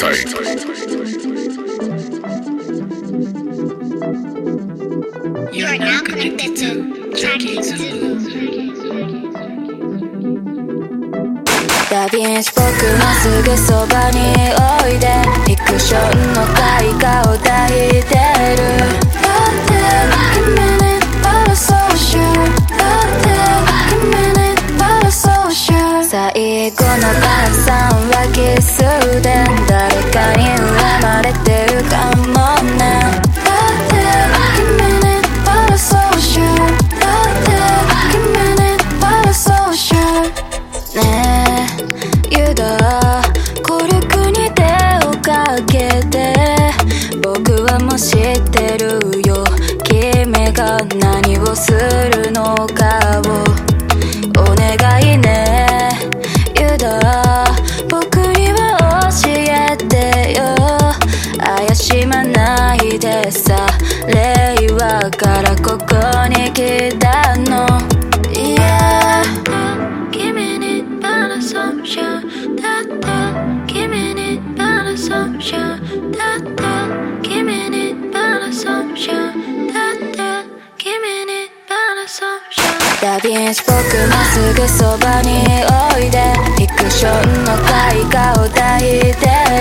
You are now connected to Tracking Zoo. ダヴィンチ僕のすぐそばにおいでフィクションの絵画を抱いてる Give me a minute, but I'm so sure. Give me a minute, but I'm so sure. 最後の晩餐はキスで誰かに恨まれてるかもね Give me a minute, but I'm so sure. Give me a minute, but I'm so sure. ねえユダコルクに手をかけて僕はもう知ってるよ君が何をするのかをお願いねユダ僕には教えてよ怪しまないでさ令和からここに来たの Yeah Give me it but assumption that Give me it but assumption that Give me it but assumption that Give me it but assumption ダヴィンチ僕のすぐそばにおいでフィクションの絵画を抱いてる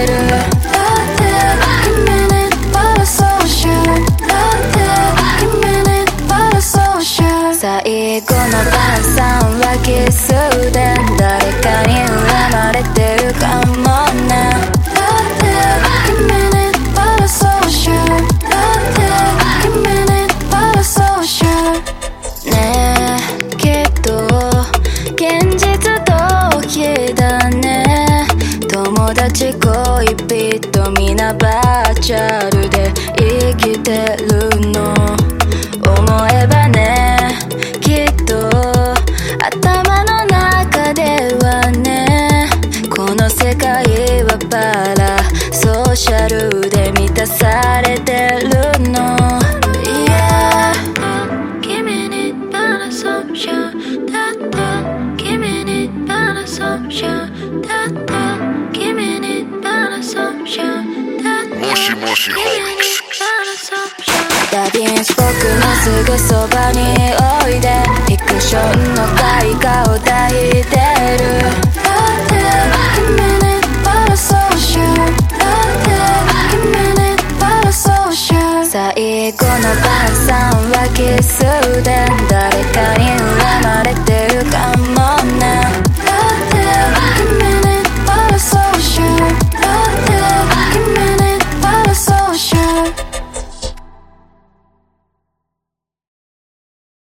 Give me it but assumption Give me it but assumption 最後の晩餐はキスで誰かに恨まれてるかもね Give me it but assumption Give me it but assumption ねえきっと現実逃避だね友達恋人皆バーチャルで生きてるの思えばねきっと頭の中ではねこの世界はパラソーシャルで満たされてるの Yeah Give me it but assumption that Give me it but assumption that Give me it but assumption that もしもしホーミックスダヴィンチ僕のすぐそばにおいでフィクションの絵画を抱いてる Give me